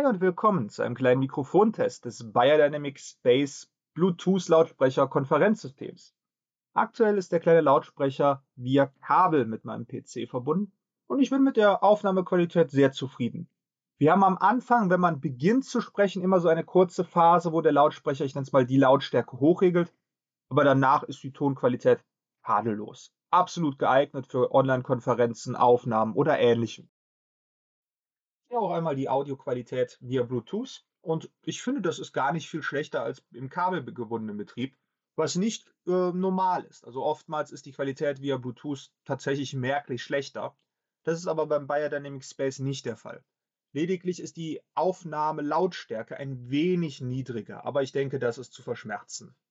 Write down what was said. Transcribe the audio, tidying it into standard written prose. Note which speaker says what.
Speaker 1: Hi und willkommen zu einem kleinen Mikrofontest des Beyerdynamic Space Bluetooth-Lautsprecher Konferenzsystems. Aktuell ist der kleine Lautsprecher via Kabel mit meinem PC verbunden und ich bin mit der Aufnahmequalität sehr zufrieden. Wir haben am Anfang, wenn man beginnt zu sprechen, immer so eine kurze Phase, wo der Lautsprecher, ich nenne es mal, die Lautstärke hochregelt, aber danach ist die Tonqualität tadellos. Absolut geeignet für Online-Konferenzen, Aufnahmen oder ähnlichem. Ja, auch einmal die Audioqualität via Bluetooth. Und ich finde, das ist gar nicht viel schlechter als im kabelgebundenen Betrieb, was nicht normal ist. Also oftmals ist die Qualität via Bluetooth tatsächlich merklich schlechter. Das ist aber beim Beyerdynamic Space nicht der Fall. Lediglich ist die Aufnahmelautstärke ein wenig niedriger, aber ich denke, das ist zu verschmerzen.